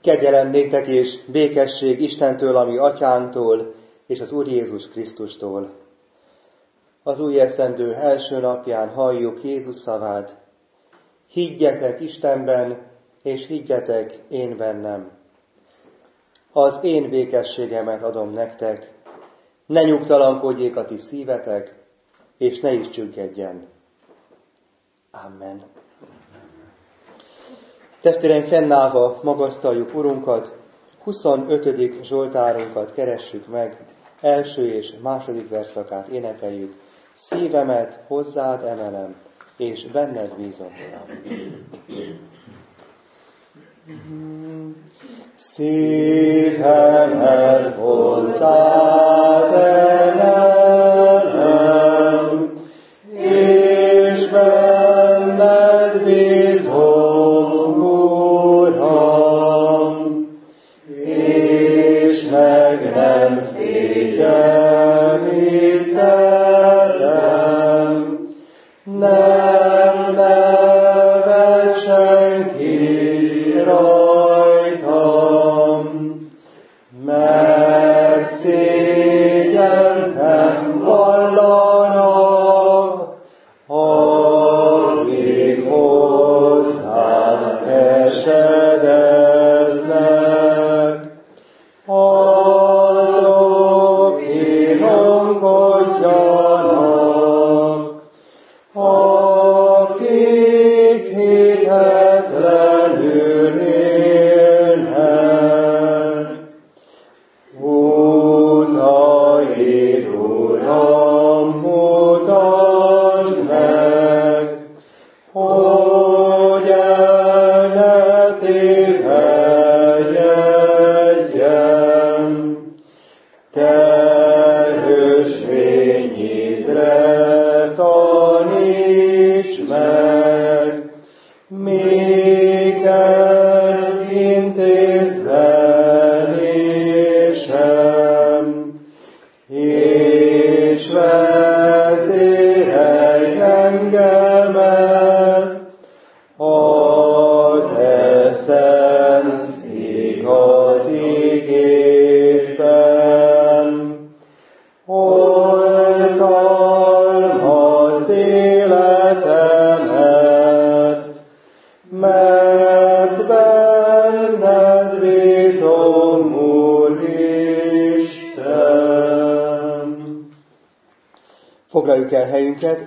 Kegyelem néktek és békesség Istentől, ami Atyánktól, és az Úr Jézus Krisztustól. Az új esztendő első napján halljuk Jézus szavát. Higgyetek Istenben, és higgyetek én bennem. Az én békességemet adom nektek, ne nyugtalankodjék a ti szívetek, és ne is csüggedjen. Amen. Testvéreim, fennállva magasztaljuk Urunkat, 25. Zsoltárunkat keressük meg, első és második verszakát énekeljük. Szívemet hozzád emelem, és benned bízom, Uram. Szívemet hozzád emelem, és benned bízom, Uram, és meg nem szégyenítettem, nem nevet senki rajtam, mert szégyennem vallanak, akik hozzád esedeznek. Azok ironkodjanak, akik hitetlenül élnek. Utaid, Uram, mutasd meg, hogy el ne tévelyedjem. Te ösvényidre taníts meg, miken intézd venésem, és vezérelj engemet a te szent igaz igédben. Oltalmazd életemet, mert benned bízom, Úristen. Foglaljuk el helyünket.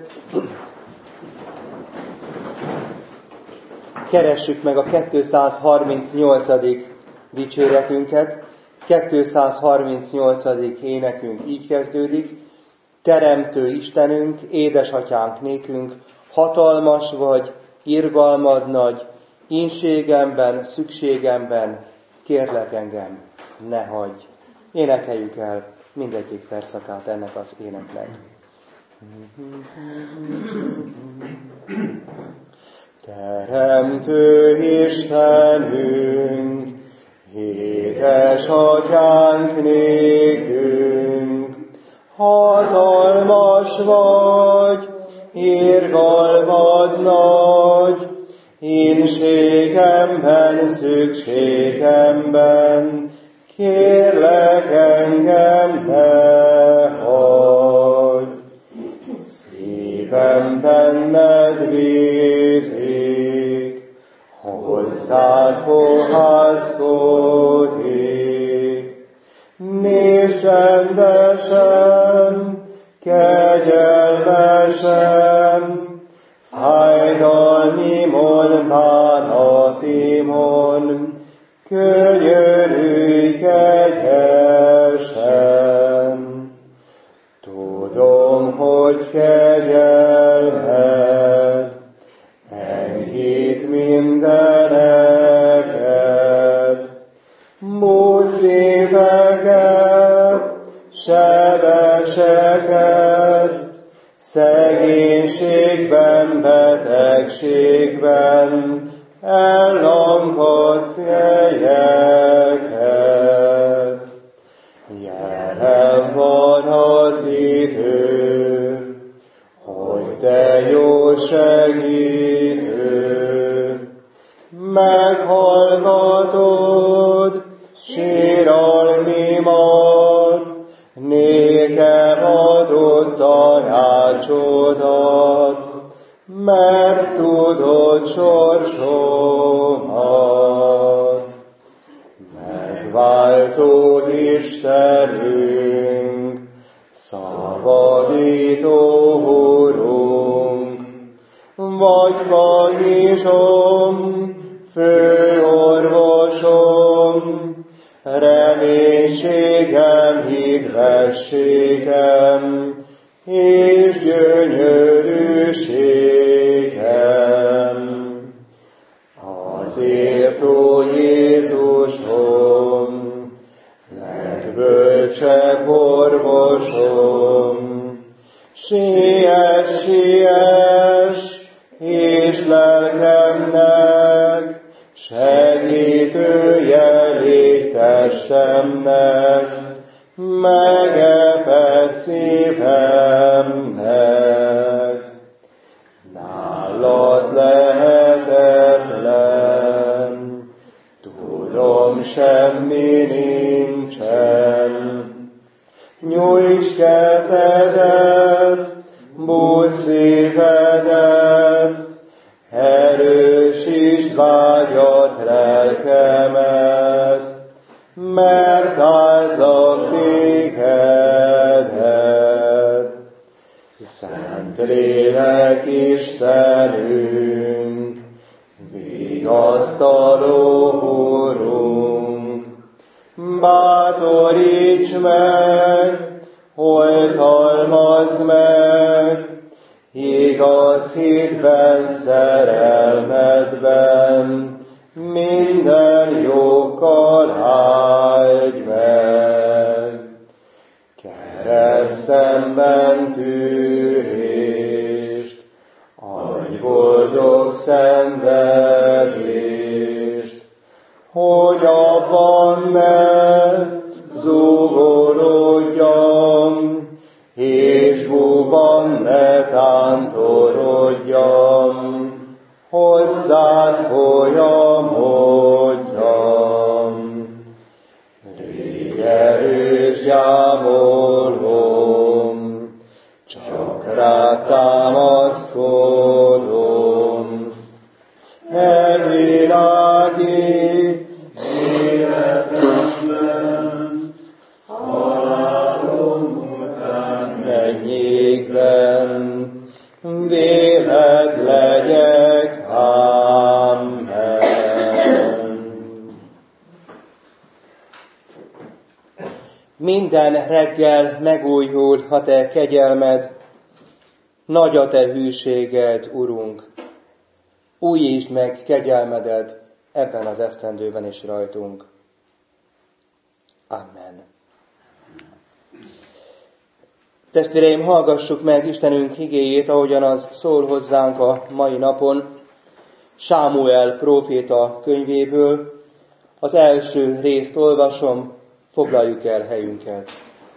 Keressük meg a 238. dicséretünket. 238. énekünk így kezdődik. Teremtő Istenünk, édesatyánk nékünk, hatalmas vagy, irgalmad nagy, ínségemben, szükségemben, kérlek engem, ne hagyj. Énekeljük el mindegyik verszakát ennek az éneknek. Teremtő Istenünk, édesatyánk nékünk, hatalmas vagy, irgalmad nagy, ínségemben, szükségemben, kérlek engem ne hagyj. Szívem benned bízik, hozzád fohászkodik. Nézd rendesen, kegyelmesen, fájdalmimon, bánatimon, könyörülj kegyesen. Tudom, hogy kegyelmed enyhít mindeneket, múlt szíveket, sebeseket, szegénységben, betegségben, ellankadt helyeket. Jelen van az idő, hogy te jó segítő, meghallgatod sorsomat. Megváltó Istenünk, szabadító Urunk, vagy Pajzsom, főorvosom, reménységem, hidvességem, és gyönyörűségem. Azért, ó Jézusom, legbölcsebb orvosom, siess, siess, és lelkemnek, segítője légy testemnek, megepett szívemnek. Nálad lehetetlen, tudom, semmi nincsen. Nyújts kezedet, bújj szívedet, erősítsd vágyat lelkemet, mert áldlak tégedet. Szent Lélek Istenünk, vigasztaló Urunk, bátoríts meg, oltalmazd meg, igaz hitben, szerelmedben, minden jókkal áldj meg. Keresztemben tűrést, adj boldog szenvedést, hogy abban ne zúgolódjam, és búban ne tántorodjam, hozzád folyamodjam. Rég erős gyámolom, csak rád támaszkodom. Elvilági életemben, halálom után mennyékben, véled legyek. Amen. Minden reggel megújul a te kegyelmed, nagy a te hűséged, Urunk. Újítsd meg kegyelmeded ebben az esztendőben is rajtunk. Amen. Testvéreim, hallgassuk meg Istenünk igéjét, ahogyan az szól hozzánk a mai napon, Sámuel próféta könyvéből. Az első részt olvasom, foglaljuk el helyünket.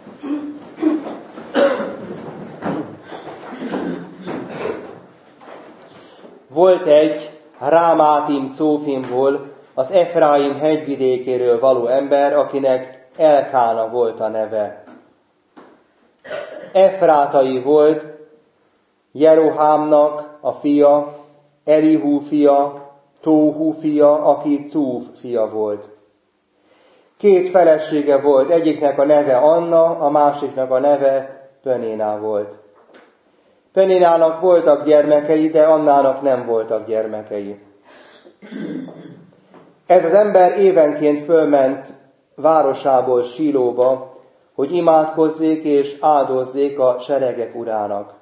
Volt egy Rámátim Cófimból, az Efráim hegyvidékéről való ember, akinek Elkána volt a neve. Efrátai volt, Jerohámnak a fia, Elihu fia, Tóhu fia, aki Cúf fia volt. Két felesége volt, egyiknek a neve Anna, a másiknak a neve Peniná volt. Peninának voltak gyermekei, de Annának nem voltak gyermekei. Ez az ember évenként fölment városából Sílóba, hogy imádkozzék és áldozzék a seregek urának.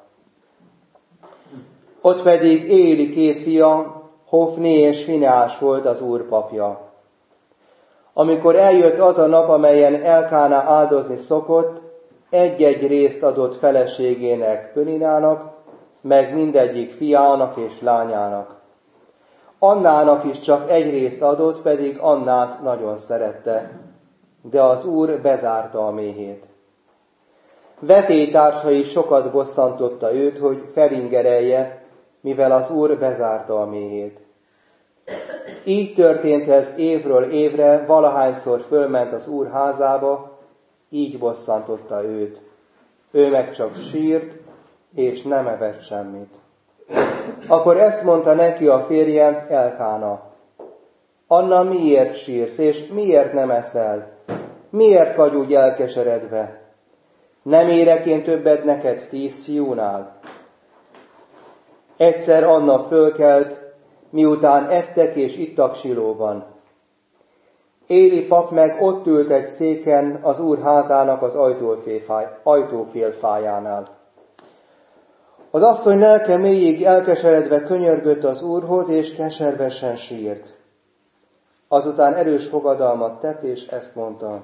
Ott pedig Éli két fia, Hofni és Fineás volt az Úr papja. Amikor eljött az a nap, amelyen Elkána áldozni szokott, egy-egy részt adott feleségének, Peninának, meg mindegyik fiának és lányának. Annának is csak egy részt adott, pedig Annát nagyon szerette, de az Úr bezárta a méhét. Vetélytársai sokat bosszantotta őt, hogy felingerelje, mivel az Úr bezárta a méhét. Így történt ez évről évre, valahányszor fölment az Úr házába, így bosszantotta őt. Ő meg csak sírt, és nem evett semmit. Akkor ezt mondta neki a férje, Elkána: Anna, miért sírsz, és miért nem eszel? Miért vagy úgy elkeseredve? Nem érek én többet neked 10 fiúnál? Egyszer Anna fölkelt, miután ettek és ittak Silóban. Éli pap meg ott ült egy széken az Úr házának az ajtófélfájánál. Az asszony lelke mélyig elkeseredve könyörgött az Úrhoz, és keservesen sírt. Azután erős fogadalmat tett, és ezt mondta: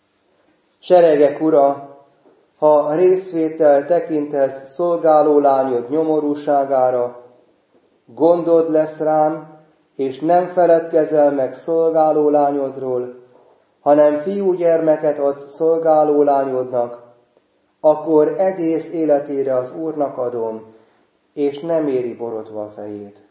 Seregek ura, ha részvétel tekintesz szolgáló lányod nyomorúságára, gondod lesz rám, és nem feledkezel meg szolgáló lányodról, hanem fiúgyermeket adsz szolgáló lányodnak, akkor egész életére az Úrnak adom, és nem éri borodva a fejét.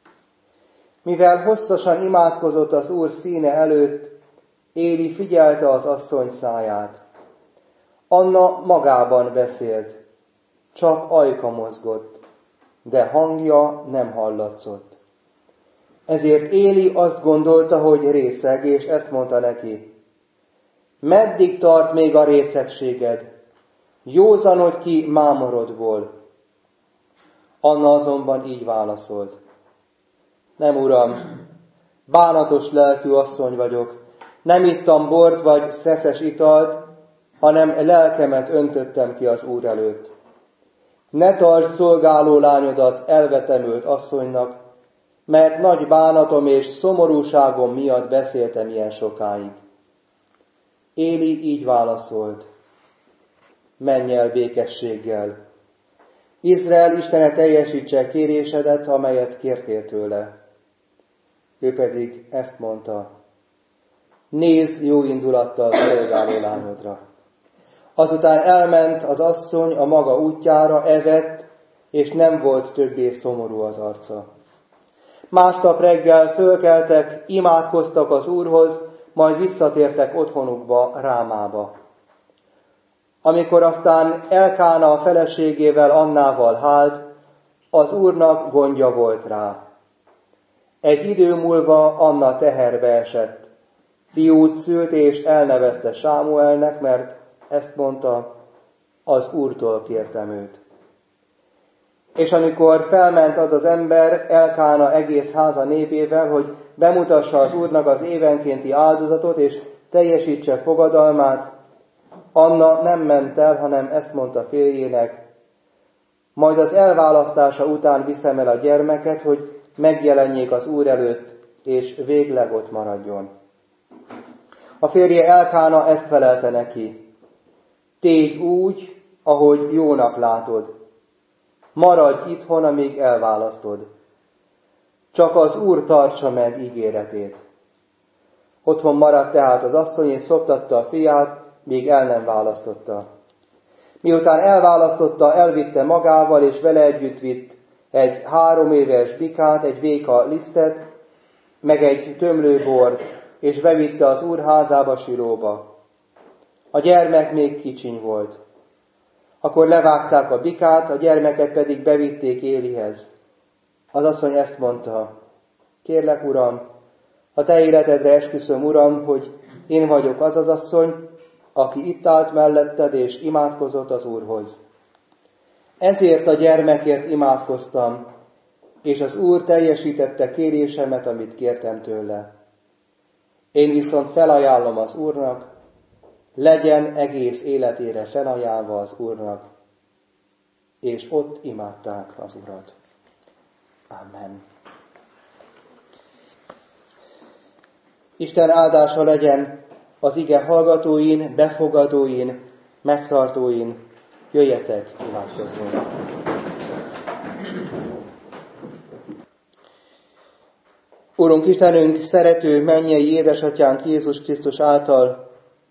Mivel hosszasan imádkozott az Úr színe előtt, Éli figyelte az asszony száját. Anna magában beszélt, csak ajka mozgott, de hangja nem hallatszott. Ezért Éli azt gondolta, hogy részeg, és ezt mondta neki: Meddig tart még a részegséged? Józanodj ki mámorodból. Anna azonban így válaszolt: Nem, uram, bánatos lelkű asszony vagyok, nem ittam bort vagy szeszes italt, hanem lelkemet öntöttem ki az Úr előtt. Ne tartsd szolgáló lányodat elvetemült asszonynak, mert nagy bánatom és szomorúságom miatt beszéltem ilyen sokáig. Éli így válaszolt: Menj el békességgel. Izrael Istene teljesítse kérésedet, amelyet kértél tőle. Ő pedig ezt mondta: Nézz jó indulattal szolgáló lányodra. Azután elment az asszony a maga útjára, evett, és nem volt többé szomorú az arca. Másnap reggel fölkeltek, imádkoztak az Úrhoz, majd visszatértek otthonukba, Rámába. Amikor aztán Elkána a feleségével, Annával hált, az Úrnak gondja volt rá. Egy idő múlva Anna teherbe esett. Fiút szült, és elnevezte Sámuelnek, mert ezt mondta: Az Úrtól kértem őt. És amikor felment az az ember Elkána egész háza népével, hogy bemutassa az Úrnak az évenkénti áldozatot, és teljesítse fogadalmát, Anna nem ment el, hanem ezt mondta férjének: Majd az elválasztása után viszem el a gyermeket, hogy megjelenjék az Úr előtt, és végleg ott maradjon. A férje Elkána ezt felelte neki: Tégy úgy, ahogy jónak látod. Maradj itthon, amíg elválasztod. Csak az Úr tartsa meg ígéretét. Otthon maradt tehát az asszony, és szoptatta a fiát, míg el nem választotta. Miután elválasztotta, elvitte magával, és vele együtt vitt egy 3 éves bikát, egy véka lisztet, meg egy tömlőbort, és bevitte az Úr házába, Silóba. A gyermek még kicsiny volt. Akkor levágták a bikát, a gyermeket pedig bevitték Élihez. Az asszony ezt mondta: Kérlek, uram, a te életedre esküszöm, uram, hogy én vagyok az az asszony, aki itt állt melletted, és imádkozott az Úrhoz. Ezért a gyermekért imádkoztam, és az Úr teljesítette kérésemet, amit kértem tőle. Én viszont felajánlom az Úrnak, legyen egész életére felajánlva az Úrnak. És ott imádták az Urat. Amen. Isten áldása legyen az ige hallgatóin, befogadóin, megtartóin. Jöjjetek, imádkozzunk! Urunk Istenünk, szerető mennyei édesatyánk Jézus Krisztus által,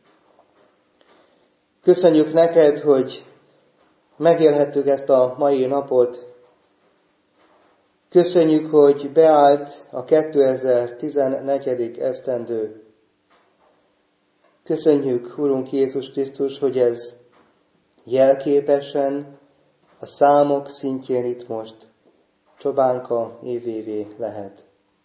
köszönjük neked, hogy megélhettük ezt a mai napot. Köszönjük, hogy beállt a 2014. esztendő. Köszönjük, Urunk Jézus Krisztus, hogy ez jelképesen a számok szintjén itt most csobánka évévé lehet.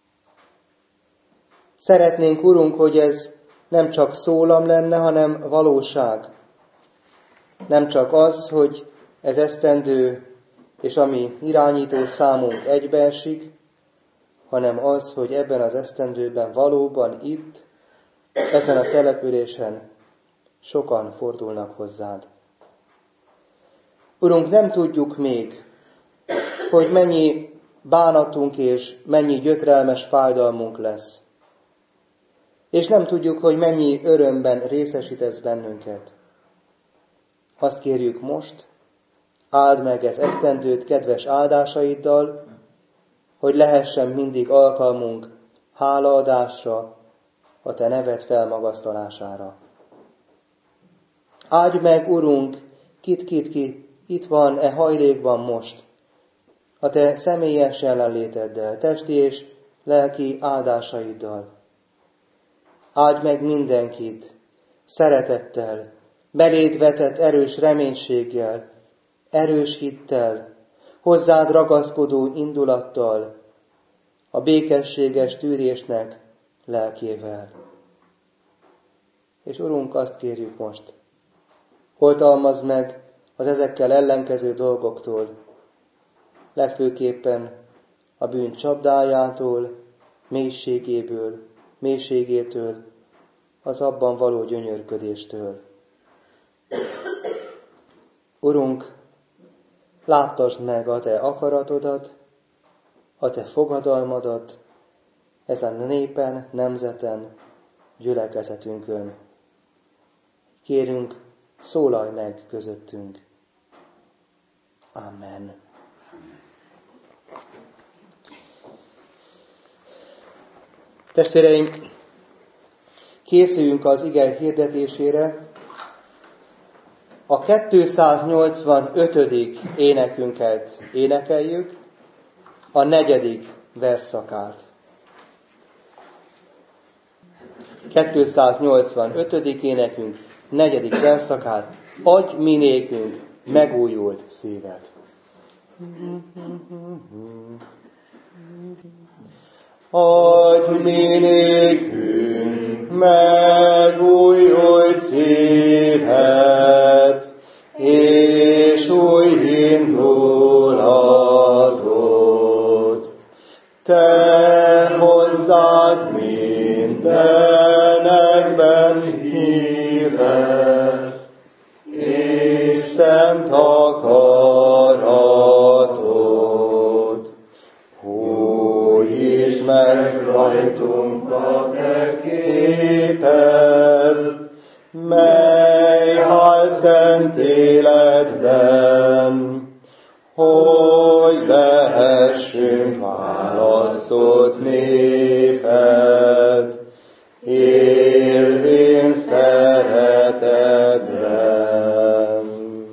Szeretnénk, Urunk, hogy ez nem csak szólam lenne, hanem valóság. Nem csak az, hogy ez esztendő, és ami irányító számunk egybeesik, hanem az, hogy ebben az esztendőben valóban itt, ezen a településen sokan fordulnak hozzád. Urunk, nem tudjuk még, hogy mennyi bánatunk és mennyi gyötrelmes fájdalmunk lesz. És nem tudjuk, hogy mennyi örömben részesítesz bennünket. Azt kérjük most, áld meg ez esztendőt kedves áldásaiddal, hogy lehessen mindig alkalmunk hálaadásra, a te neved felmagasztalására. Áldj meg, Urunk, ki itt van e hajlékban most, a te személyes jelenléteddel, testi és lelki áldásaiddal. Áldj meg mindenkit, szeretettel, beléd vetett erős reménységgel, erős hittel, hozzád ragaszkodó indulattal, a békességes tűrésnek lelkével. És Urunk, azt kérjük most, oltalmazd meg az ezekkel ellenkező dolgoktól, legfőképpen a bűn csapdájától, mélységétől, az abban való gyönyörködéstől. Urunk, láttasd meg a te akaratodat, a te fogadalmadat ezen a népen, nemzeten, gyülekezetünkön. Kérünk, szólalj meg közöttünk. Amen. Testvéreim, készüljünk az ige hirdetésére. A 285. énekünket énekeljük, a 4. versszakát. 285. énekünk 4. versszakát. Adj mi nékünk megújult szívet. Adj mi nékünk megújult szívet, és új indulatot. Te hozzád mindenekben hívet, és szent akaratot. Hújítsd meg rajtunk a te képed, mely áll szent életben, hogy lehessünk választott néped, élvén szeretetben.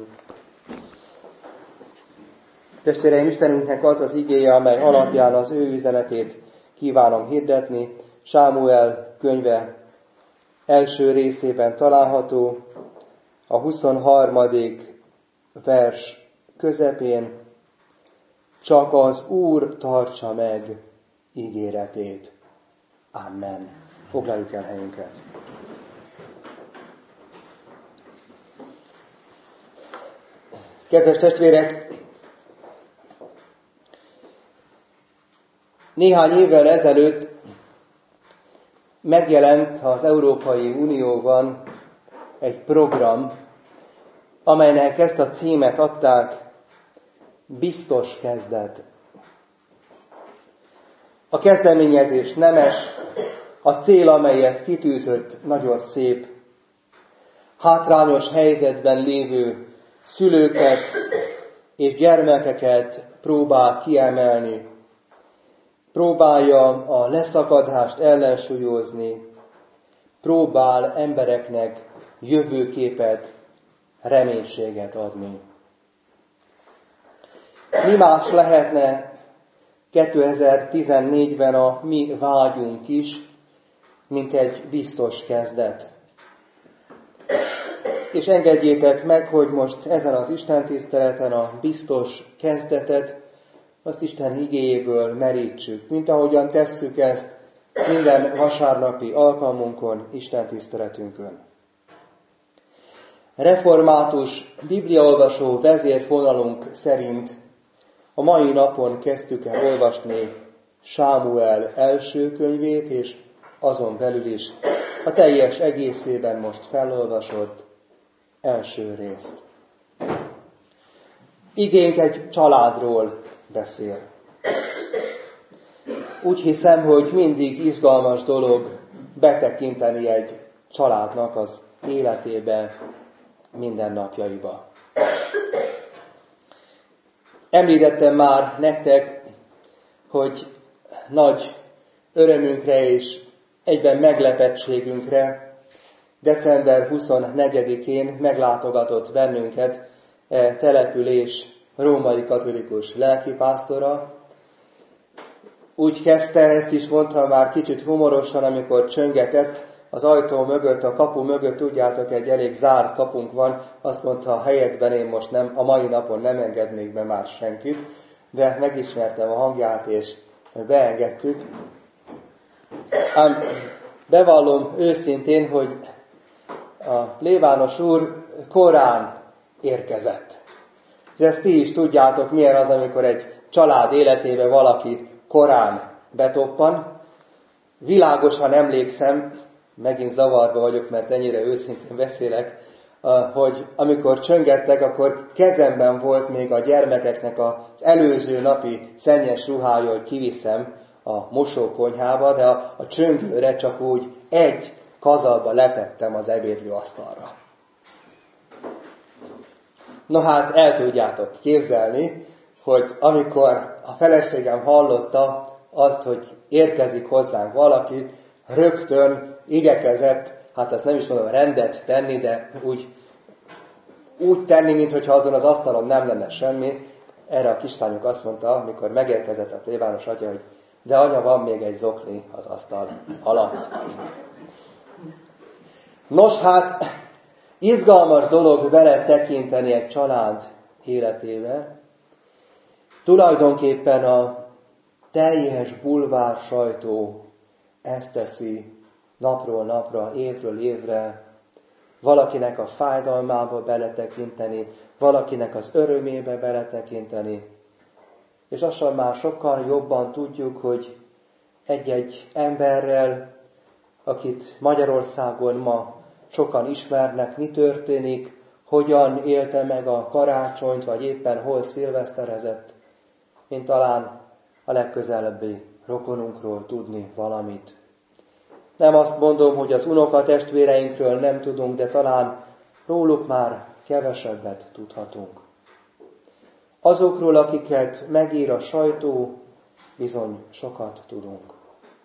Testvéreim, Istenünknek az az igéje, amely alapján az ő üzenetét kívánom hirdetni, Sámuel könyve első részében található, a 23. vers közepén, csak az Úr tartsa meg ígéretét. Amen. Foglaljuk el helyünket. Kedves testvérek, néhány évvel ezelőtt megjelent az Európai Unióban egy program, amelynek ezt a címet adták, biztos kezdet. A kezdeményezés nemes, a cél, amelyet kitűzött, nagyon szép. Hátrányos helyzetben lévő szülőket és gyermekeket próbál kiemelni, próbálja a leszakadást ellensúlyozni, próbál embereknek jövőképet, reménységet adni. Mi más lehetne 2014-ben a mi vágyunk is, mint egy biztos kezdet. És engedjétek meg, hogy most ezen az istentiszteleten a biztos kezdetet azt Isten igéjéből merítsük, mint ahogyan tesszük ezt minden vasárnapi alkalmunkon, Isten tiszteletünkön. Református bibliaolvasó vezérfonalunk szerint a mai napon kezdtük el olvasni Sámuel első könyvét, és azon belül is a teljes egészében most felolvasott első részt. Igénk egy családról beszél. Úgy hiszem, hogy mindig izgalmas dolog betekinteni egy családnak az életébe, mindennapjaiba. Említettem már nektek, hogy nagy örömünkre és egyben meglepettségünkre december 24-én meglátogatott bennünket település római katolikus lelkipásztora. Úgy kezdte, ezt is mondtam már kicsit humorosan, amikor csöngetett az ajtó mögött, a kapu mögött, tudjátok, egy elég zárt kapunk van, azt mondta, a helyedben én most a mai napon nem engednék be már senkit, de megismertem a hangját, és beengedtük. Ám bevallom őszintén, hogy a plébános úr korán érkezett. És ezt ti is tudjátok, milyen az, amikor egy család életébe valaki korán betoppan. Világosan emlékszem, megint zavarba vagyok, mert ennyire őszintén beszélek, hogy amikor csöngettek, akkor kezemben volt még a gyermekeknek az előző napi szennyes ruhája, hogy kiviszem a mosókonyhába, de a csöngőre csak úgy egy kazalba letettem az ebédlőasztalra. No hát el tudjátok képzelni, hogy amikor a feleségem hallotta azt, hogy érkezik hozzánk valaki, rögtön igyekezett, hát ezt nem is mondom rendet tenni, de úgy tenni, mintha azon az asztalon nem lenne semmi. Erre a kislányunk azt mondta, amikor megérkezett a plébános atya, hogy de anya, van még egy zokni az asztal alatt. Nos hát, izgalmas dolog vele tekinteni egy család életébe. Tulajdonképpen a teljes bulvár sajtó ezt teszi napról napra, évről évre, valakinek a fájdalmába beletekinteni, valakinek az örömébe beletekinteni. És lassan már sokkal jobban tudjuk, hogy egy-egy emberrel, akit Magyarországon ma sokan ismernek, mi történik, hogyan élte meg a karácsonyt, vagy éppen hol szilveszterezett, mint talán a legközelebbi rokonunkról tudni valamit. Nem azt mondom, hogy az unokatestvéreinkről nem tudunk, de talán róluk már kevesebbet tudhatunk. Azokról, akiket megír a sajtó, bizony sokat tudunk.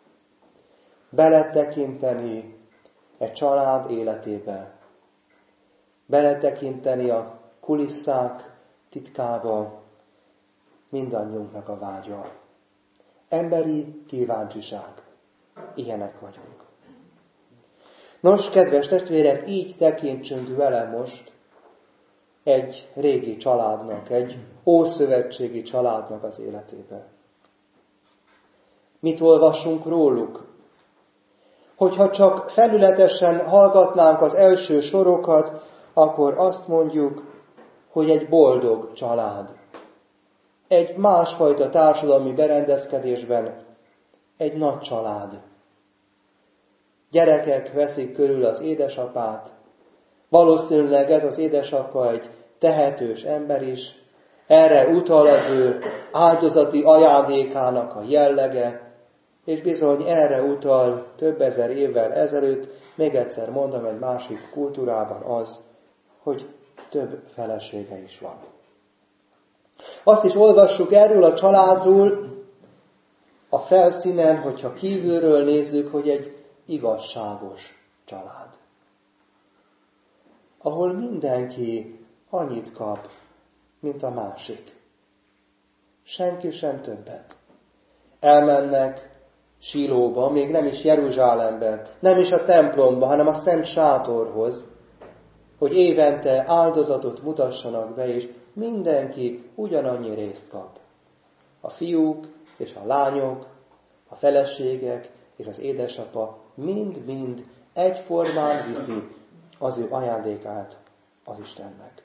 Beletekinteni egy család életébe, beletekinteni a kulisszák titkába, mindannyiunknak a vágya. Emberi kíváncsiság. Ilyenek vagyunk. Nos, kedves testvérek, így tekintsünk vele most egy régi családnak, egy ószövetségi családnak az életébe. Mit olvasunk róluk? Hogyha csak felületesen hallgatnánk az első sorokat, akkor azt mondjuk, hogy egy boldog család. Egy másfajta társadalmi berendezkedésben egy nagy család. Gyerekek veszik körül az édesapát. Valószínűleg ez az édesapa egy tehetős ember is. Erre utal az ő áldozati ajándékának a jellege, és bizony erre utal több ezer évvel ezelőtt, még egyszer mondom, egy másik kultúrában az, hogy több felesége is van. Azt is olvassuk erről a családról a felszínen, hogyha kívülről nézzük, hogy egy igazságos család. Ahol mindenki annyit kap, mint a másik. Senki sem többet. Elmennek Silóba, még nem is Jeruzsálembe, nem is a templomba, hanem a Szent Sátorhoz, hogy évente áldozatot mutassanak be, és mindenki ugyanannyi részt kap. A fiúk és a lányok, a feleségek és az édesapa mind-mind egyformán viszi az ő ajándékát az Istennek.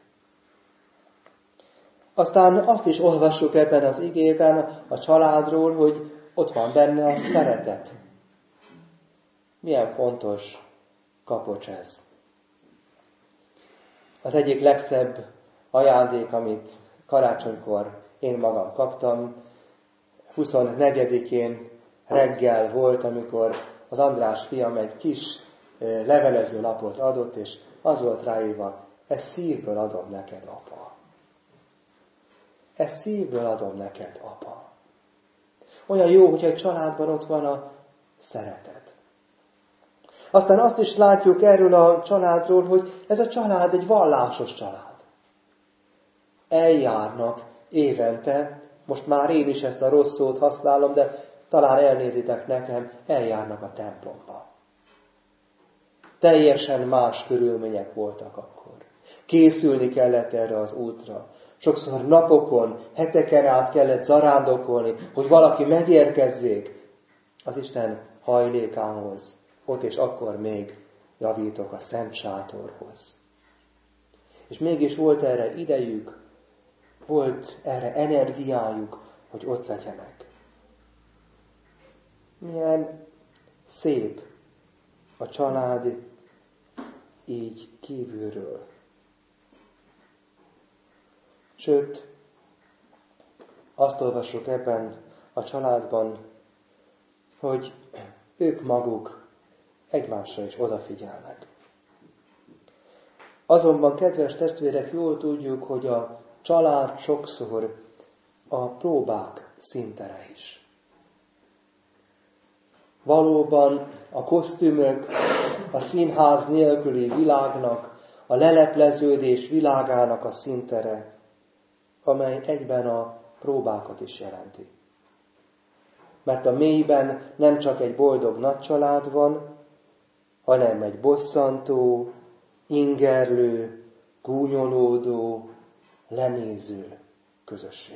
Aztán azt is olvassuk ebben az igében a családról, hogy ott van benne a szeretet. Milyen fontos kapocs ez. Az egyik legszebb ajándék, amit karácsonykor én magam kaptam, 24-én reggel volt, amikor az András fiam egy kis levelező lapot adott, és az volt ráírva, ezt szívből adom neked, apa. Ezt szívből adom neked, apa. Olyan jó, hogy egy családban ott van a szeretet. Aztán azt is látjuk erről a családról, hogy ez a család egy vallásos család. Eljárnak évente, most már én is ezt a rossz szót használom, de talán elnézitek nekem, eljárnak a templomba. Teljesen más körülmények voltak akkor. Készülni kellett erre az útra. Sokszor napokon, heteken át kellett zarándokolni, hogy valaki megérkezzék az Isten hajlékához. Ott és akkor még javítok a Szent Sátorhoz. És mégis volt erre idejük, volt erre energiájuk, hogy ott legyenek. Milyen szép a család így kívülről. Sőt, azt olvassuk ebben a családban, hogy ők maguk egymásra is odafigyelnek. Azonban, kedves testvérek, jól tudjuk, hogy a család sokszor a próbák színtere is. Valóban a kosztümök, a színház nélküli világnak, a lelepleződés világának a színtere, amely egyben a próbákat is jelenti. Mert a mélyben nem csak egy boldog nagycsalád van, hanem egy bosszantó, ingerlő, gúnyolódó, lenéző közösség.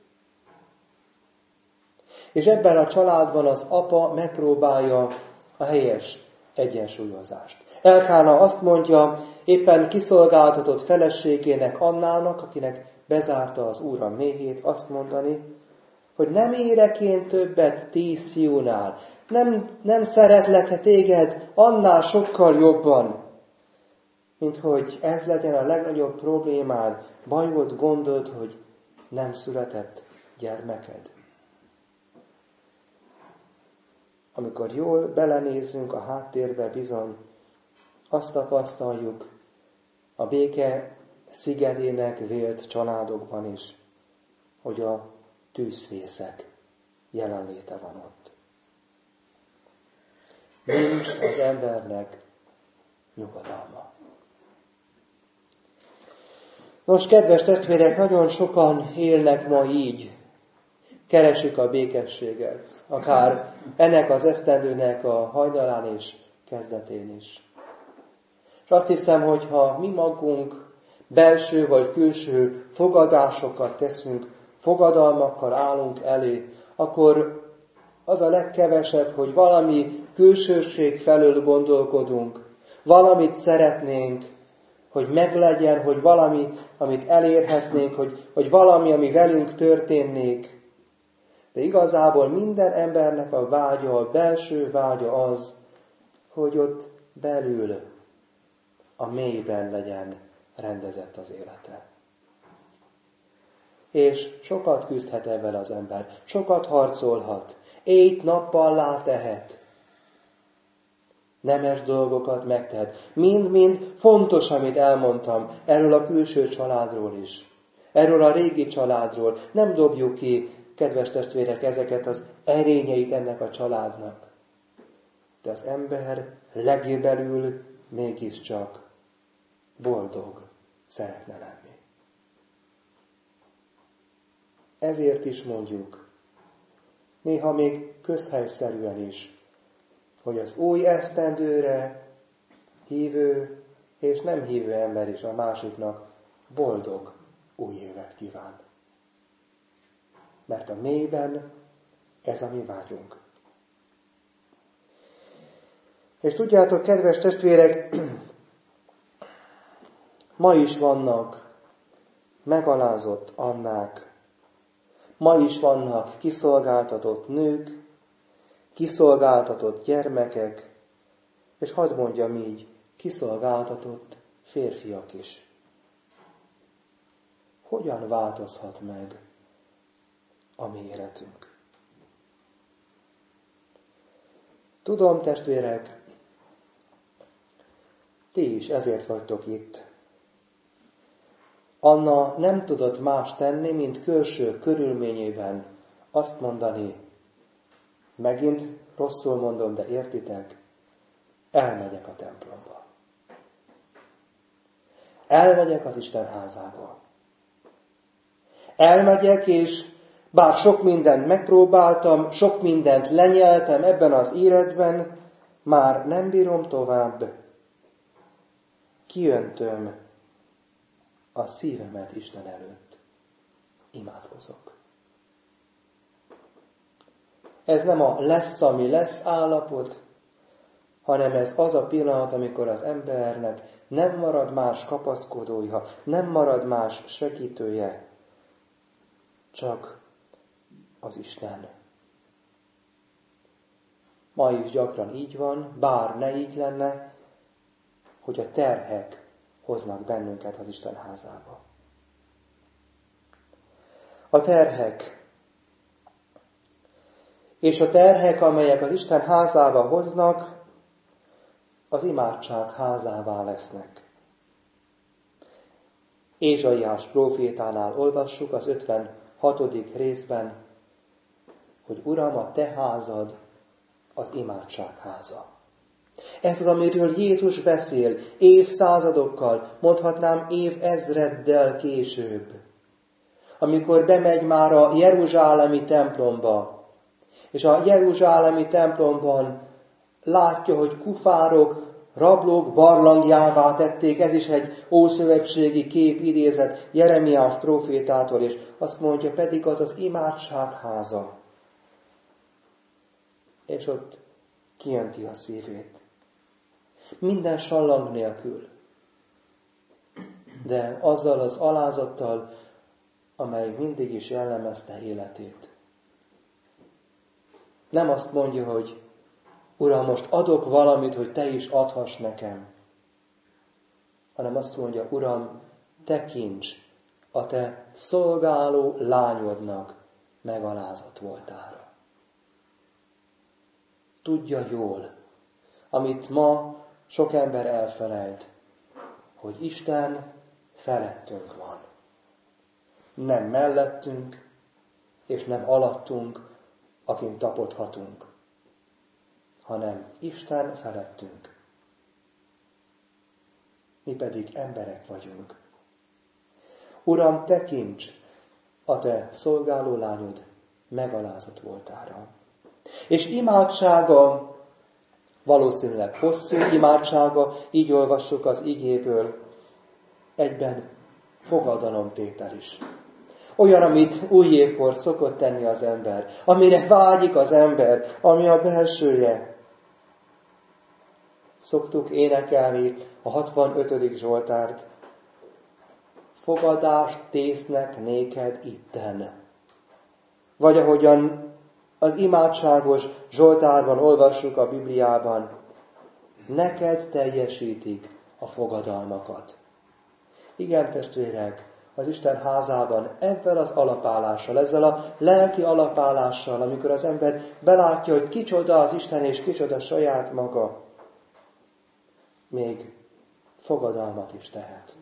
És ebben a családban az apa megpróbálja a helyes egyensúlyozást. Elkána azt mondja éppen kiszolgáltatott feleségének, Annának, akinek bezárta az úr a méhét, azt mondani, hogy nem érek én többet 10 fiúnál, nem szeretlek téged annál sokkal jobban, mint hogy ez legyen a legnagyobb problémád, bajod, gondod, hogy nem született gyermeked. Amikor jól belenézünk a háttérbe, bizony azt tapasztaljuk a béke szigetének vélt családokban is, hogy a tűzfészek jelenléte van ott. Nincs az embernek nyugodalma. Nos, kedves testvérek, nagyon sokan élnek ma így, keresik a békességet, akár ennek az esztendőnek a hajnalán és kezdetén is. És azt hiszem, hogy ha mi magunk belső vagy külső fogadásokat teszünk, fogadalmakkal állunk elé, akkor az a legkevesebb, hogy valami külsőség felől gondolkodunk, valamit szeretnénk, hogy meglegyen, hogy valami, amit elérhetnénk, hogy valami, ami velünk történnék. De igazából minden embernek a vágya, a belső vágya az, hogy ott belül, a mélyben legyen rendezett az élete. És sokat küzdhet ebben az ember, sokat harcolhat, éjt-nappal látehet, nemes dolgokat megtehet. Mind-mind fontos, amit elmondtam erről a külső családról is, erről a régi családról. Nem dobjuk ki, kedves testvérek, ezeket az erényeit ennek a családnak. De az ember legbelül mégiscsak boldog szeretne lenni. Ezért is mondjuk, néha még közhelyszerűen is, hogy az új esztendőre hívő és nem hívő ember is a másiknak boldog új évet kíván. mert a mélyben ez a mi vágyunk. És tudjátok, kedves testvérek, ma is vannak megalázott Annák, ma is vannak kiszolgáltatott nők, kiszolgáltatott gyermekek, és hadd mondjam így, kiszolgáltatott férfiak is. Hogyan változhat meg a mi életünk? Tudom, testvérek, ti is ezért vagytok itt. Anna nem tudott más tenni, mint külső körülményében azt mondani, megint rosszul mondom, de értitek, elmegyek a templomba. Elmegyek az Isten házába. Elmegyek, és bár sok mindent megpróbáltam, sok mindent lenyeltem ebben az életben, már nem bírom tovább. Kiöntöm a szívemet Isten előtt. Imádkozok. Ez nem a lesz, ami lesz állapot, hanem ez az a pillanat, amikor az embernek nem marad más kapaszkodója, nem marad más segítője, csak az Isten. Ma is gyakran így van, bár ne így lenne, hogy a terhek hoznak bennünket az Isten házába. A terhek. És a terhek, amelyek az Isten házába hoznak, az imádság házává lesznek. Ézsaiás prófétánál olvassuk az 56. részben, hogy Uram, a te házad az imádság háza. Ez az, amiről Jézus beszél évszázadokkal, mondhatnám évezreddel később. Amikor bemegy már a jeruzsálemi templomba, és a jeruzsálemi templomban látja, hogy kufárok, rablók barlangjává tették, ez is egy ószövetségi kép idézet Jeremiás prófétától, és azt mondja, pedig az az imádság háza. És ott kiönti a szívét. Minden sallang nélkül, de azzal az alázattal, amely mindig is jellemezte életét. Nem azt mondja, hogy Uram, most adok valamit, hogy te is adhass nekem, hanem azt mondja, Uram, tekints a te szolgáló lányodnak megalázott voltára. Tudja jól, amit ma sok ember elfelejt, hogy Isten felettünk van. Nem mellettünk, és nem alattunk, akin tapodhatunk, hanem Isten felettünk. Mi pedig emberek vagyunk. Uram, tekints a te szolgáló lányod megalázott voltára. És imádsága, valószínűleg hosszú imádsága, így olvassuk az igéből, egyben fogadalomtétel is. Olyan, amit újjégkor szokott tenni az ember, amire vágyik az ember, ami a belsője. Szoktuk énekelni a 65. Zsoltárt. Fogadást tésznek néked itten. Vagy ahogyan az imádságos Zsoltárban olvassuk a Bibliában, neked teljesítik a fogadalmakat. Igen, testvérek, az Isten házában ezzel az alapállással, ezzel a lelki alapállással, amikor az ember belátja, hogy kicsoda az Isten és kicsoda saját maga, még fogadalmat is tehet.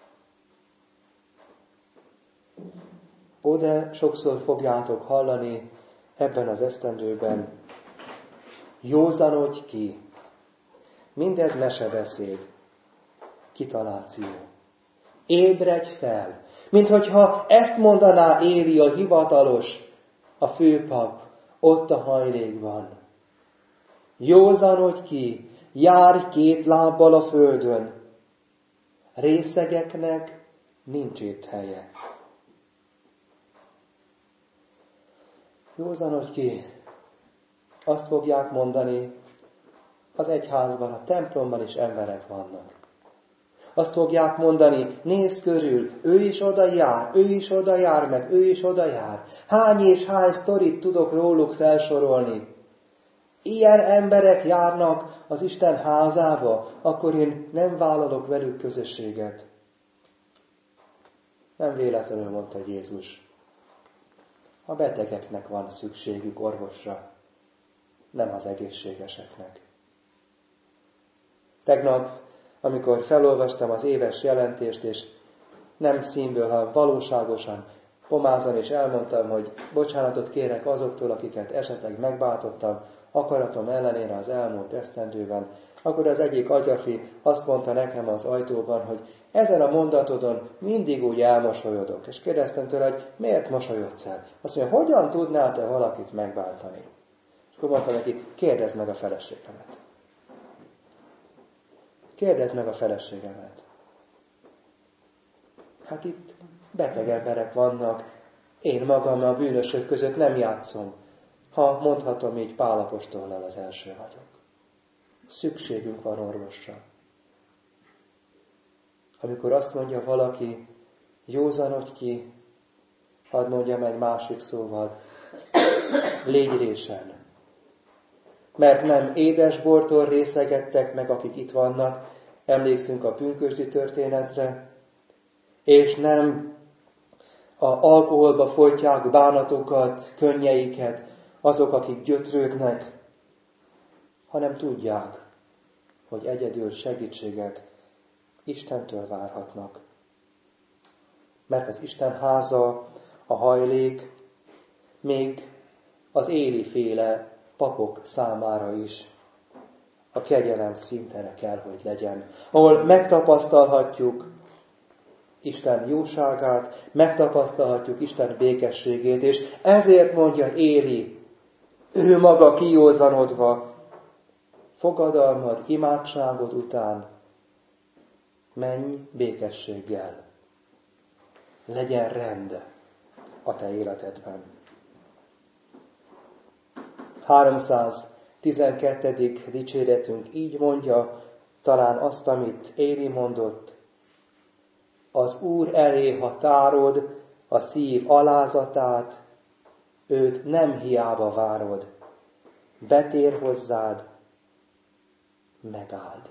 Ó, de sokszor fogjátok hallani ebben az esztendőben, józanodj ki, mindez mesebeszéd, kitaláció. Ébredj fel, minthogyha ezt mondaná Éli a hivatalos, a főpap, ott a hajlékban. Józanodj ki, járj 2 lábbal a földön, részegeknek nincs itt helye. Józanodj ki! Azt fogják mondani, az egyházban, a templomban is emberek vannak. Azt fogják mondani, nézz körül, ő is oda jár, meg ő is oda jár. Hány és hány sztorit tudok róluk felsorolni. Ilyen emberek járnak az Isten házába, akkor én nem vállalok velük közösséget. Nem véletlenül mondta Jézus. A betegeknek van szükségük orvosra, nem az egészségeseknek. Tegnap, amikor felolvastam az éves jelentést, és nem színből, hanem valóságosan pomázan, és elmondtam, hogy bocsánatot kérek azoktól, akiket esetleg megbántottam, akaratom ellenére az elmúlt esztendőben, akkor az egyik agyafi azt mondta nekem az ajtóban, hogy ezen a mondatodon mindig úgy elmosolyodok. És kérdeztem tőle, hogy miért mosolyodsz el? Azt mondja, hogyan tudnál te valakit megbántani? És akkor mondta neki, kérdezd meg a feleségemet. Kérdezd meg a feleségemet. Hát itt beteg emberek vannak, én magam a bűnösök között nem játszom, ha mondhatom így Pál apostollal az első vagyok. Szükségünk van orvosra. Amikor azt mondja valaki, józanodj ki, hadd mondjam egy másik szóval, légy résen. Mert nem édesbortól részegettek meg, akik itt vannak, emlékszünk a pünkösdi történetre, és nem a alkoholba folytják bánatokat, könnyeiket, azok, akik gyötrődnek, hanem tudják, hogy egyedül segítséget Istentől várhatnak. Mert az Isten háza, a hajlék, még az éliféle papok számára is a kegyelem szintere kell, hogy legyen. Ahol megtapasztalhatjuk Isten jóságát, megtapasztalhatjuk Isten békességét, és ezért mondja Éli, ő maga kijózanodva, fogadalmad, imádságod után menj békességgel. Legyen rend a te életedben. 312. dicséretünk így mondja, talán azt, amit Éli mondott, az Úr elé, ha tárod a szív alázatát, őt nem hiába várod, betér hozzád, megáld.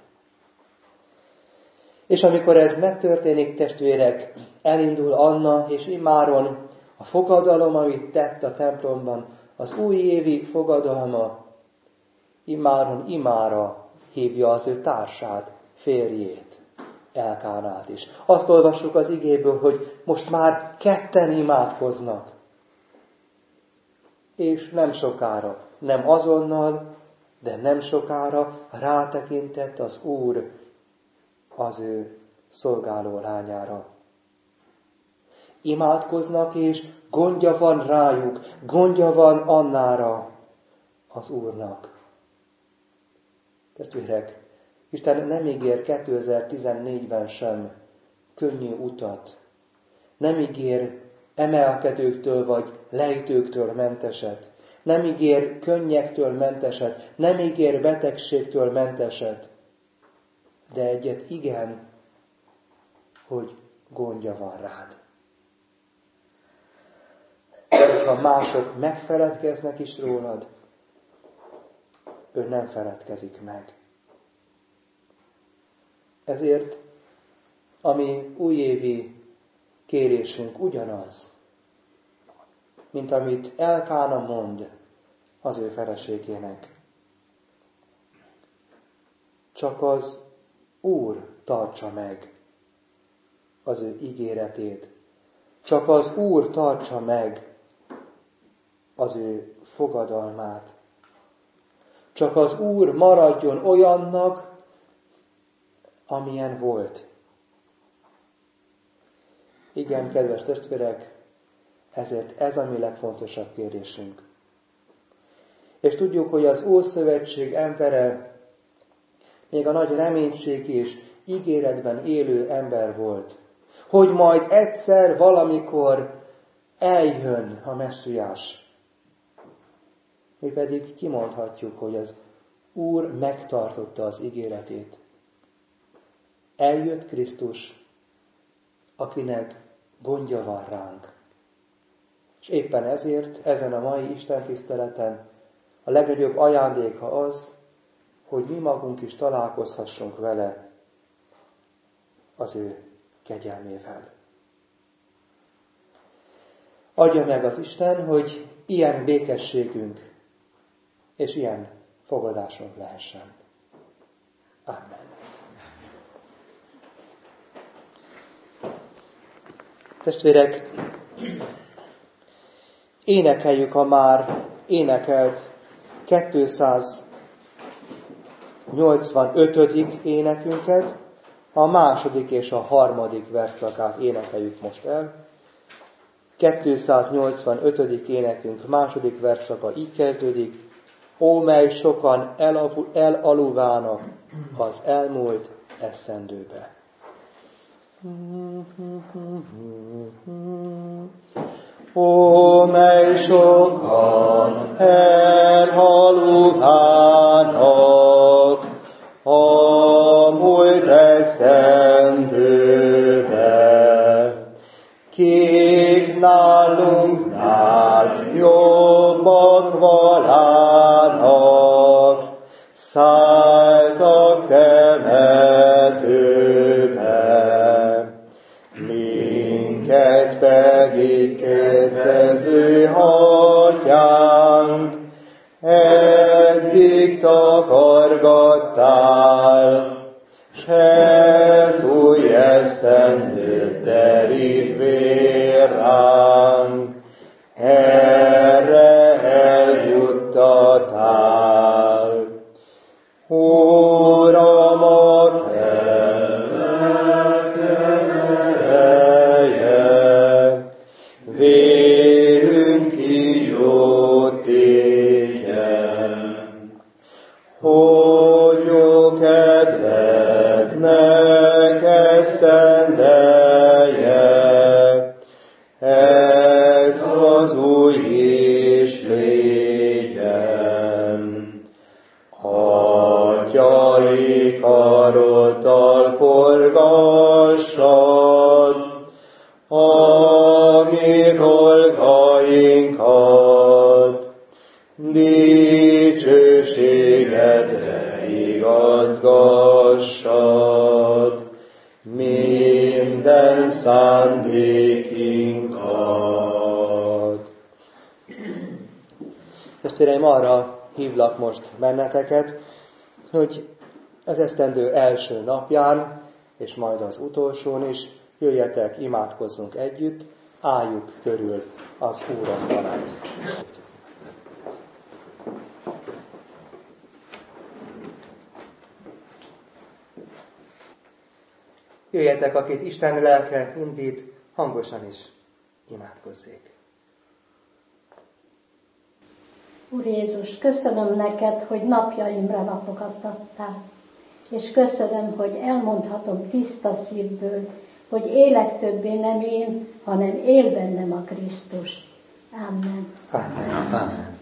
És amikor ez megtörténik, testvérek, elindul Anna, és immáron a fogadalom, amit tett a templomban, az újévi fogadalma, immáron imára hívja az ő társát, férjét, Elkánát is. Azt olvassuk az igéből, hogy most már ketten imádkoznak. És nem sokára, nem azonnal, de nem sokára rátekintett az Úr az ő szolgáló lányára. Imádkoznak, és gondja van rájuk, gondja van Annára, az Úrnak. Testvérek, Isten nem ígér 2014-ben sem könnyű utat. Nem ígér emelkedőktől vagy lejtőktől menteset. Nem ígér könnyektől menteset. Nem ígér betegségtől menteset. De egyet igen, hogy gondja van rád. Ha mások megfeledkeznek is rólad, ő nem feledkezik meg. Ezért a mi újévi kérésünk ugyanaz, mint amit Elkána mond az ő feleségének. Csak az Úr tartsa meg az ő ígéretét. Csak az Úr tartsa meg az ő fogadalmát. Csak az Úr maradjon olyannak, amilyen volt. Igen, kedves testvérek, ezért ez a mi legfontosabb kérésünk. És tudjuk, hogy az Ószövetség embere még a nagy reménység és ígéretben élő ember volt, hogy majd egyszer valamikor eljön a messziás. mi pedig kimondhatjuk, hogy az Úr megtartotta az ígéretét. Eljött Krisztus, akinek gondja van ránk. És éppen ezért ezen a mai istentiszteleten a legnagyobb ajándéka az, hogy mi magunk is találkozhassunk vele az ő kegyelmével. Adja meg az Isten, hogy ilyen békességünk és ilyen fogadásunk lehessen. Amen. Testvérek, énekeljük a már énekelt 285. énekünket, a második és a harmadik versszakát énekeljük most el. 285. énekünk második versszaka így kezdődik: Ó, mely sokan elaluvának az elmúlt esztendőbe. Ó, mely sokan elhaluvának a múlt esztendőbe, kik nálunknál jobbak valának, szálltak temetőbe, minket pedig kedvező atyánk, eddig takargattál, s ez új esztendőt derítvél ránk, erre eljuttatál. Uram, a te lelked ereje, vélünk kígyót téged, hogy jó kedvednek esztendeje, ez az új is légyen. Atyai karoddal forgassad a mi dolgainkat, dicsőségedre igazgassad minden szándékinkat. Testvéreim, arra hívlak most benneteket, hogy az esztendő első napján, és majd az utolsón is jöjjetek, imádkozzunk együtt, álljuk körül az úrasztalát. Jöjjetek, akit Isten lelke indít, hangosan is imádkozzék. Úr Jézus, köszönöm neked, hogy napjaimra napokat adtál, és köszönöm, hogy elmondhatom tiszta szívből, hogy élek többé nem én, hanem él bennem a Krisztus. Amen. Amen. Amen.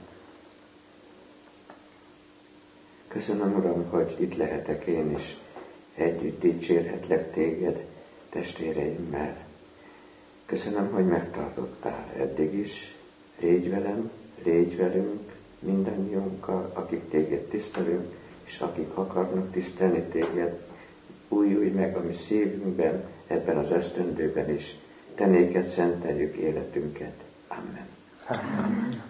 Köszönöm, Uram, hogy itt lehetek én is, együtt dicsérhetlek téged testvéreimmel. Köszönöm, hogy megtartottál eddig is. Légy velem, légy velünk, mindannyiunkkal, akik téged tisztelünk, és akik akarnak tisztelni téged. Újulj meg a mi szívünkben, ebben az esztendőben is. Te néked szenteljük életünket. Amen. Amen.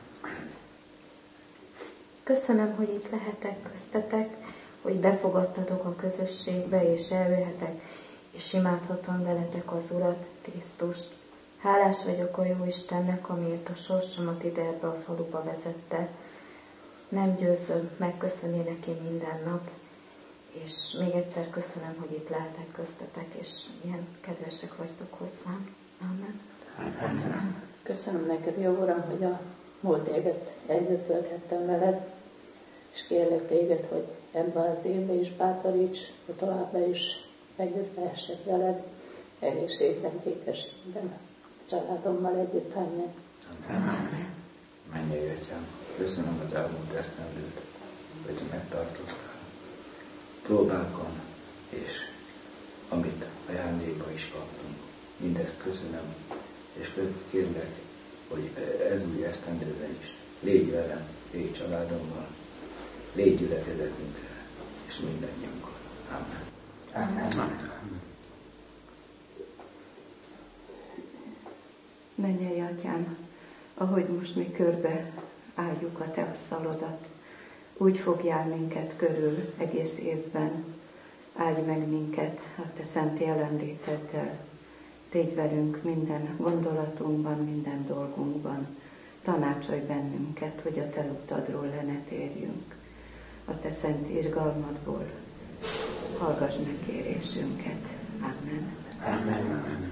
Köszönöm, hogy itt lehetek köztetek, hogy befogadtatok a közösségbe, és eljöhetek, és imádhatom veletek az Urat, Krisztust. Hálás vagyok a jó Istennek, amiért a sorsomat ide ebbe a faluba vezette. Nem győzöm megköszönni neki minden nap, és még egyszer köszönöm, hogy itt lehetek köztetek, és ilyen kedvesek vagytok hozzám. Amen. Amen. Köszönöm neked, jó Uram, hogy a múlt évet együtt tölthettem veled, és kérlek téged, hogy ebben az évben is bátoríts, hogy továbbra is együtt lehessek veled, egészségben, békességben, a családommal együtt. Amen. Menj, Atyám! Köszönöm az elmúlt esztendőt, hogy megtartottál próbákon, és amit ajándékba is kaptunk. Mindezt köszönöm, és kérlek, hogy ez új esztendőben is légy velem, légy családommal, légy gyülekezetünkkel, és mindannyiunkkal. Amen. Amen. Amen. Mennyei Atyám, ahogy most mi körbe álljuk a Te asztalodat, úgy fogjál minket körül egész évben, áldj meg minket a Te szent jelenléteddel, légy velünk minden gondolatunkban, minden dolgunkban, tanácsolj bennünket, hogy a Te utadról le ne térjünk, a Te szent irgalmadból, hallgass meg kérésünket. Amen. Amen.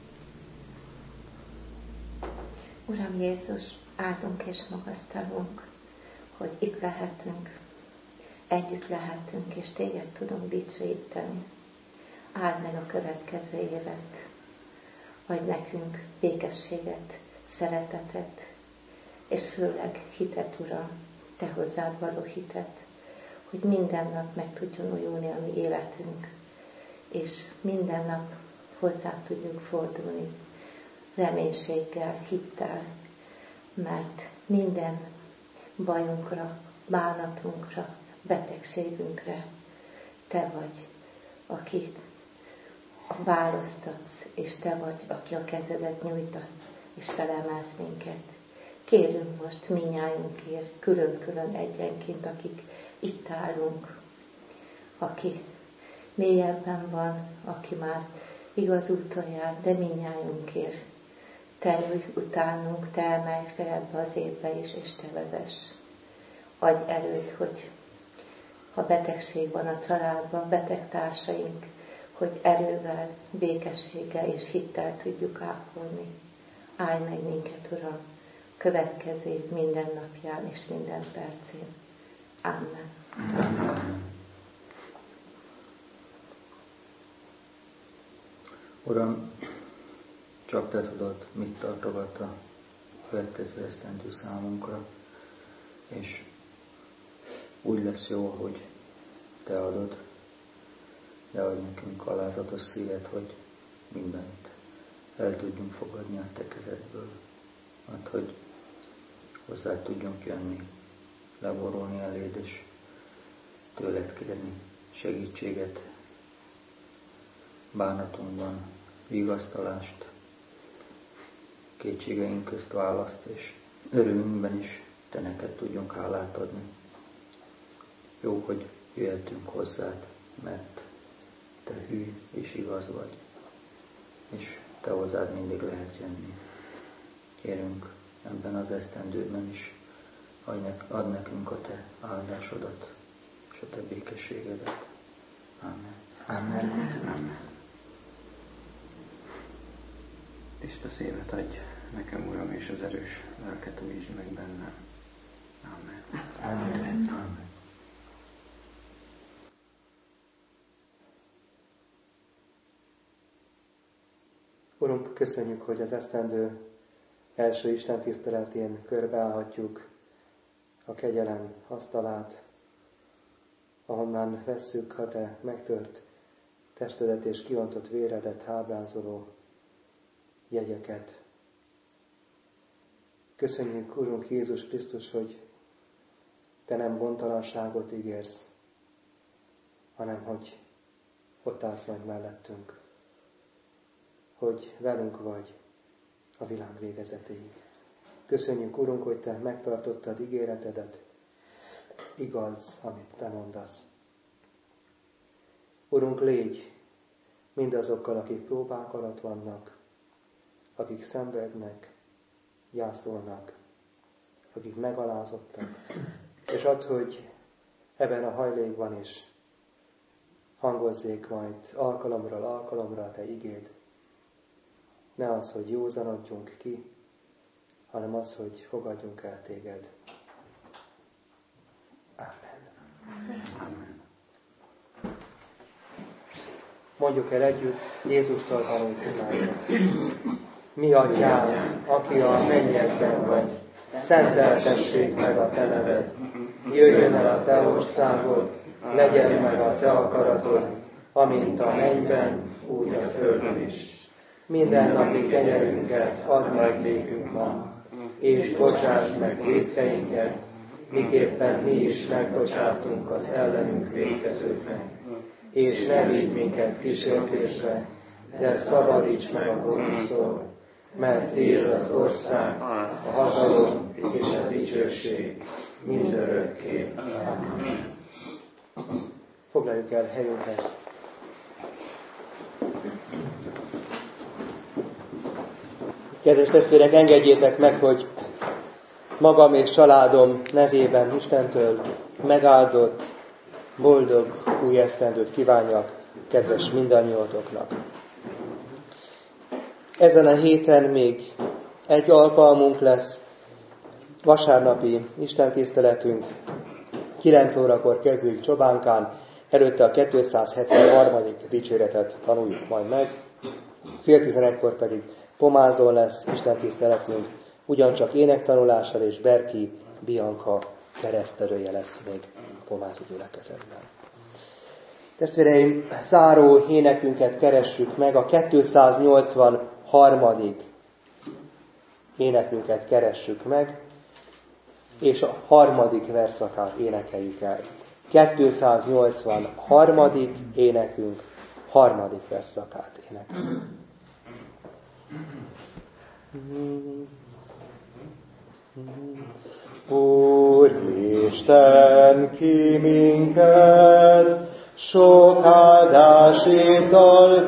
Uram Jézus, áldunk és magasztalunk, hogy itt lehetünk, együtt lehetünk, és Téged tudunk dicsőíteni. Áld meg a következő évet, adj nekünk békességet, szeretetet, és főleg hitet, Uram, Te hozzád való hitet, hogy minden nap meg tudjon újulni a mi életünk, és minden nap hozzá tudjuk fordulni, reménységgel, hittel, mert minden bajunkra, bánatunkra, betegségünkre Te vagy, akit választatsz, és Te vagy, aki a kezedet nyújtasz, és felemelsz minket. Kérünk most minnyájunkért, külön-külön egyenként, akik itt állunk, aki mélyebben van, aki már igaz úton jár, de minnyájunkért. Te ülj utánunk, Te emelj fel ebbe az évbe is, és Te vezess. Adj erőt, hogy ha betegség van a családban, beteg társaink, hogy erővel, békességgel és hittel tudjuk ápolni. Állj meg minket, Uram, következő év minden napján és minden percén. Amen. Amen. Uram, csak Te tudod, mit tartogat a következő esztendő számunkra, és úgy lesz jó, hogy Te adod, de adj nekünk alázatos szívet, hogy mindent el tudjunk fogadni a Te kezedből, mert hogy hozzá tudjunk jönni, leborulni eléd, és tőled kérni segítséget bánatunkban, vigasztalást, kétségeink közt választ, és örömünkben is Te neked tudjunk hálát adni. Jó, hogy jöhetünk hozzád, mert Te hű és igaz vagy, és Te hozzád mindig lehet jönni. Kérünk ebben az esztendőben is, add nekünk a Te áldásodat, és a Te békességedet. Amen. Amen. Amen. Tiszta szívet adj nekem, Uram, és az erős lelket újítsd meg bennem. Amen. Amen. Amen. Urunk, köszönjük, hogy az esztendő első Isten tiszteletén körbeállhatjuk a kegyelem asztalát, ahonnan vesszük a Te megtört testedet és kiontott véredet ábrázoló jegyeket. Köszönjük, Urunk Jézus Krisztus, hogy Te nem gondtalanságot ígérsz, hanem hogy ott állsz majd mellettünk, hogy velünk vagy a világ végezetéig. Köszönjük, Urunk, hogy Te megtartottad ígéretedet, igaz, amit Te mondasz. Urunk, légy mindazokkal, akik próbák alatt vannak, akik szenvednek, gyászolnak, akik megalázottak, és add, hogy ebben a hajlékban is hangozzék majd alkalomról alkalomra a Te igéd. Ne az, hogy józanodjunk ki, hanem az, hogy fogadjunk el Téged. Amen. Amen. Mondjuk el együtt Jézustól tanult imádat. Mi Atyám, aki a mennyekben vagy, szenteltessék meg a te neved. Jöjjön el a te országod, legyen meg a te akaratod, amint a mennyben, úgy a földön is. Mindennapi kenyerünket add meg nékünk ma, és bocsásd meg vétkeinket, miképpen mi is megbocsátunk az ellenünk vétkezőknek. És ne vigy minket kísértésbe, de szabadíts meg a gonosztól, mert tiéd az ország, a hatalom és a dicsőség mindörökké. Amen. Foglaljuk el helyünket. Kedves testvérek, engedjétek meg, hogy magam és családom nevében Istentől megáldott, boldog új esztendőt kívánjak kedves mindannyiótoknak. Ezen a héten még egy alkalmunk lesz, vasárnapi istentiszteletünk. 9 órakor kezdődik Csobánkán, előtte a 273. dicséretet tanuljuk majd meg. 10:30 pedig Pomázon lesz istentiszteletünk, ugyancsak énektanulással, és Berki Bianca keresztelője lesz még a pomázi gyülekezetben. Testvéreim, záró énekünket keressük meg, a 283. énekünket keressük meg, és a 3. versszakát énekeljük el. 283. énekünk 3. versszakát énekeljük. Úristen, ki minket sok áldás ital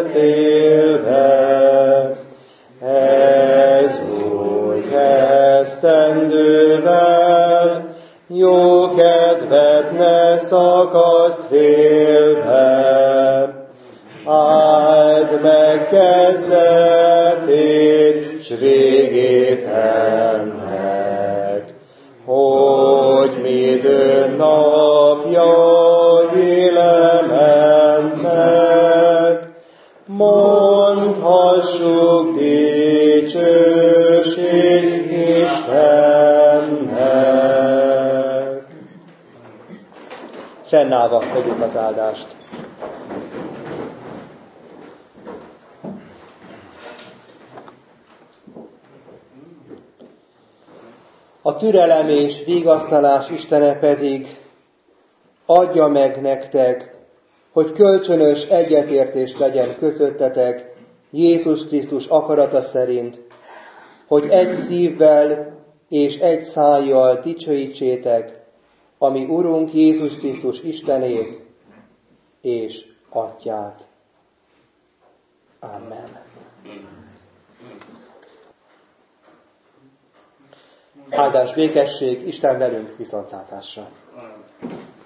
betélve, ez új esztendővel jó kedvet ne szakaszt félbe. Áld meg kezdetét, s végét ennek, hogy midőn napjai lementek, mondhassuk dicsőség Istennek. Fennállva tegyük az áldást. A türelem és vigasztalás Istene pedig adja meg nektek, hogy kölcsönös egyetértés legyen közöttetek Jézus Krisztus akarata szerint, hogy egy szívvel és egy szájjal dicsőítsétek a mi Urunk Jézus Krisztus Istenét és Atyát. Amen. Áldás, békesség, Isten velünk, viszontlátásra!